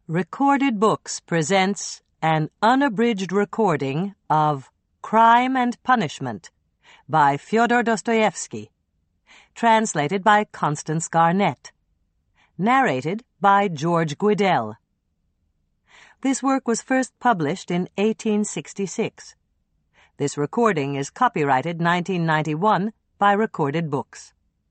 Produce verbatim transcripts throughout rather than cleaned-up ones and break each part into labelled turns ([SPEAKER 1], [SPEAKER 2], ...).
[SPEAKER 1] Recorded Books presents an unabridged recording of Crime and Punishment by Fyodor Dostoevsky, translated by Constance Garnett, narrated by George Guidell. This work was first published in eighteen sixty-six. This recording is copyrighted nineteen ninety-one by Recorded Books.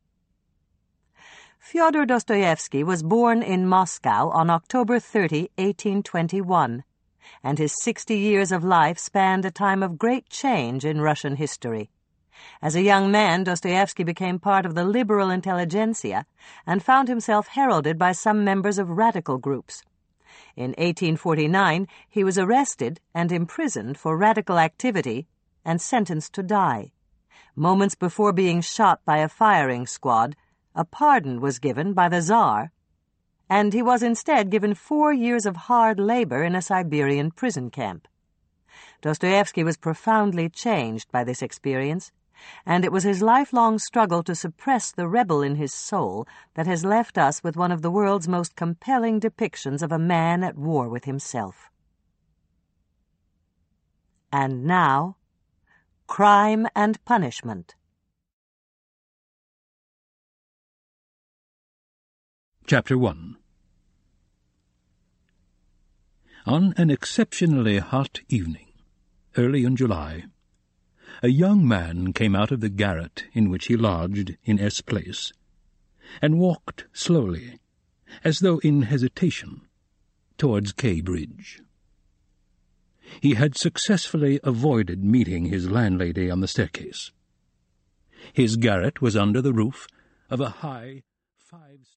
[SPEAKER 1] Fyodor Dostoevsky was born in Moscow on October thirtieth, eighteen twenty-one, and his sixty years of life spanned a time of great change in Russian history. As a young man, Dostoevsky became part of the liberal intelligentsia and found himself heralded by some members of radical groups. In eighteen forty-nine, he was arrested and imprisoned for radical activity and sentenced to die. Moments before being shot by a firing squad, a pardon was given by the Tsar, and he was instead given four years of hard labor in a Siberian prison camp. Dostoevsky was profoundly changed by this experience, and it was his lifelong struggle to suppress the rebel in his soul that has left us with one of the world's most compelling depictions of a man at war with himself. And now, Crime and Punishment.
[SPEAKER 2] Chapter one. On an exceptionally hot evening, early in July, a young man came out of the garret in which he lodged in S Place, and walked slowly, as though in hesitation, towards K Bridge. He had successfully avoided meeting his landlady on the staircase. His garret was under the roof of a high five